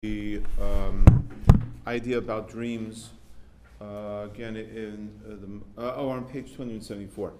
The idea about dreams, again, on page 274.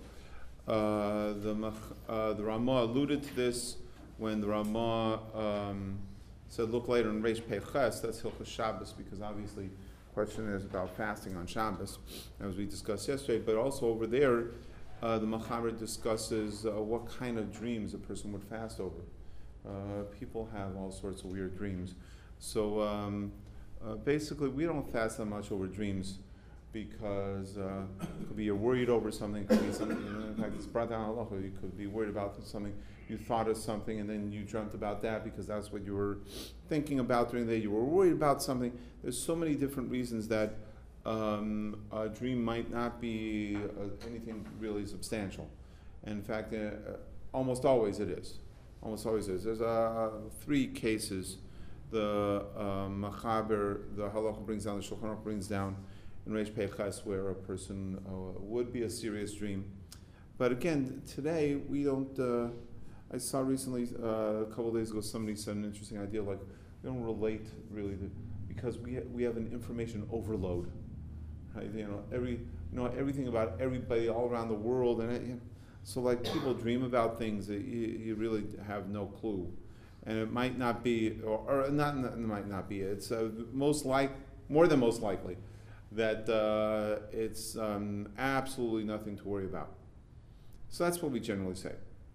The Ramah alluded to this when the Ramah said, look later in Reish Peiches, that's Hilchos Shabbos, because obviously the question is about fasting on Shabbos, as we discussed yesterday, but also over there, the Machaber discusses what kind of dreams a person would fast over. People have all sorts of weird dreams. So basically, we don't fast that much over dreams because it could be you're worried over something. It could be something. In fact, it's brought down halacha. You could be worried about something. You thought of something, and then you dreamt about that because that's what you were thinking about during the day. You were worried about something. There's so many different reasons that a dream might not be anything really substantial. And in fact, almost always it is. Almost always is. There's 3 cases. The Machaber, the Halacha brings down, the Shulchan Aruch brings down in Reish Peiches where a person would be a serious dream. But again, today we don't. I saw recently a couple of days ago somebody said an interesting idea, like we don't relate really because we have an information overload. Right? Everything about everybody all around the world, and so like people dream about things that you really have no clue. And it might not be, or not, it might not be. It's more than most likely that it's absolutely nothing to worry about. So that's what we generally say.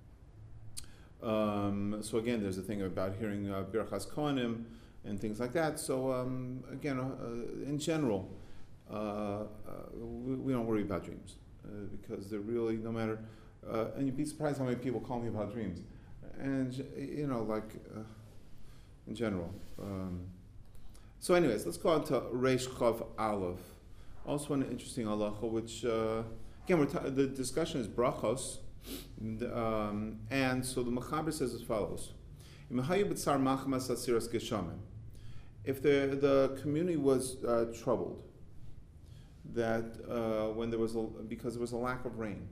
So again, there's a thing about hearing Birchas Kohanim and things like that. So again, in general, we don't worry about dreams because they're really no matter. And you'd be surprised how many people call me about dreams. And in general. So anyways, let's go on to Reish Chav Aleph. Also an interesting halacha, which again the discussion is brachos, and so the Machaber says as follows: if the community was troubled, that when because there was a lack of rain.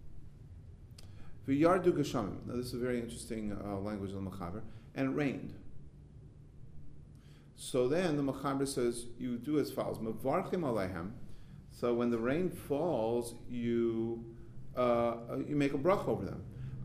V'yardu geshamim. Now this is a very interesting language of the Machaber, and it rained. So then the Machaber says you do as follows: Mevarchim alehem. So when the rain falls, you make a bracha over them.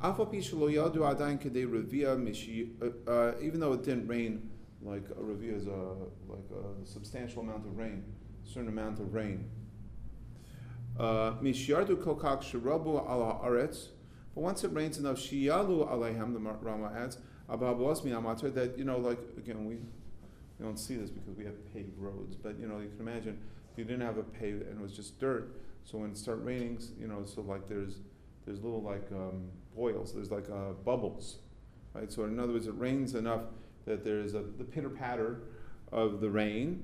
Even though it didn't rain, like a revia is like a substantial amount of rain, a certain amount of rain. Mishyardu kokak shirabu ala aretz. But once it rains enough, shiyalu aleihem, the Rama adds, ababosmi amater, that, like, again, we don't see this because we have paved roads, but, you can imagine if you didn't have a paved and it was just dirt, so when it started raining, so like there's little like boils, there's like bubbles, right? So in other words, it rains enough that there's the pitter-patter of the rain.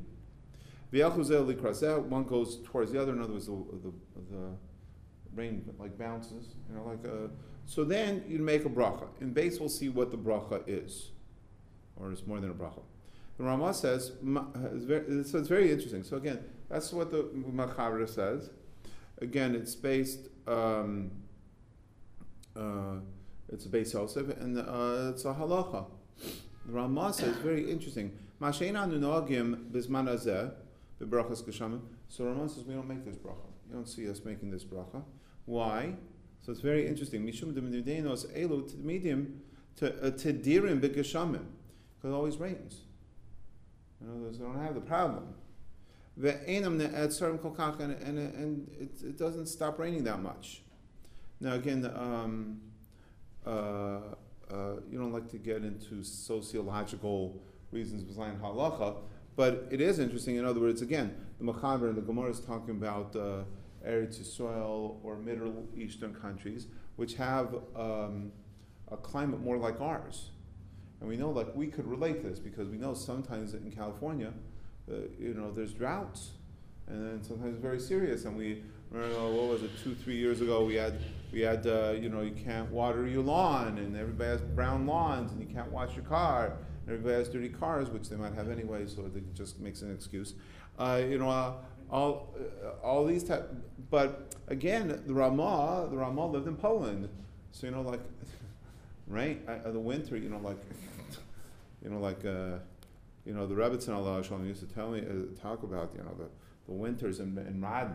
One goes towards the other, in other words, the rain like bounces, so then you make a bracha. In base, we'll see what the bracha is, or it's more than a bracha. The Ramah says, so it's very interesting. So again, that's what the Machaber says. Again, it's based, it's a Beis Yosef, and it's a halacha. The Ramah says, very interesting. Masheina nunogim bisman hazeh bebrachas geshamim. So Ramah says, we don't make this bracha. You don't see us making this bracha. Why? So it's very interesting. Mishum demideinos elu tmidim tedirim begeshamim, because it always rains. They don't have the problem. Ve'enam ne'etzarim kolkach, and it doesn't stop raining that much. Now again, you don't like to get into sociological reasons behind halacha, but it is interesting. In other words, again, the Machaber and the Gemara is talking about Eretz Yisrael or Middle Eastern countries, which have a climate more like ours. And we know, we could relate to this because we know sometimes in California, there's droughts, and then sometimes it's very serious. And we remember, what was it, 2-3 years ago, we had you can't water your lawn, and everybody has brown lawns, and you can't wash your car. Everybody has dirty cars, which they might have anyway, so it just makes an excuse. All these type, but again, the Ramah lived in Poland, so rain, the winter, the Rebbetzin Allah Shalom used to tell me, talk about, the winters in Radin,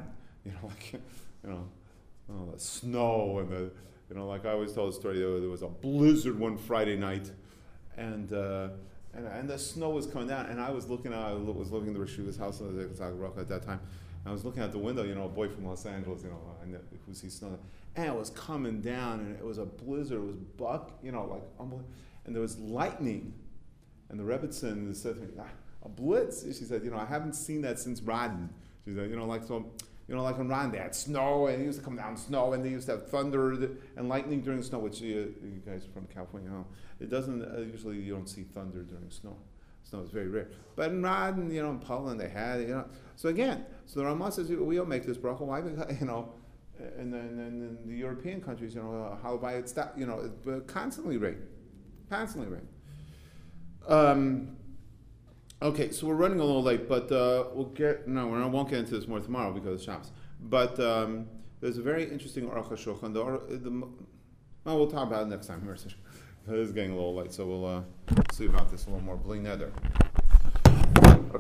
the snow and like I always tell the story, there was a blizzard one Friday night, and the snow was coming down, and I was living in the Rishu's house at that time. I was looking out the window, a boy from Los Angeles, who sees snow, and it was coming down, and it was a blizzard. It was unbelievable, and there was lightning, and the Rebbetzin said to me, "A blitz." She said, "I haven't seen that since Radin." She said, like in Radin, they had snow, and it used to come down snow, and they used to have thunder and lightning during the snow, which you guys from California know. It doesn't usually you don't see thunder during snow. Snow is very rare. But in Radin, in Poland, they had it, So again, the Ramah says we don't make this bracha. Why? And then in the European countries, Halavai, it's that, it constantly rain. Constantly rain. Okay, so we're running a little late, but we won't get into this more tomorrow because of Shabbos. But there's a very interesting Aruch HaShulchan. We'll talk about it next time. It is getting a little late, so we'll see about this a little more. Bli Neder.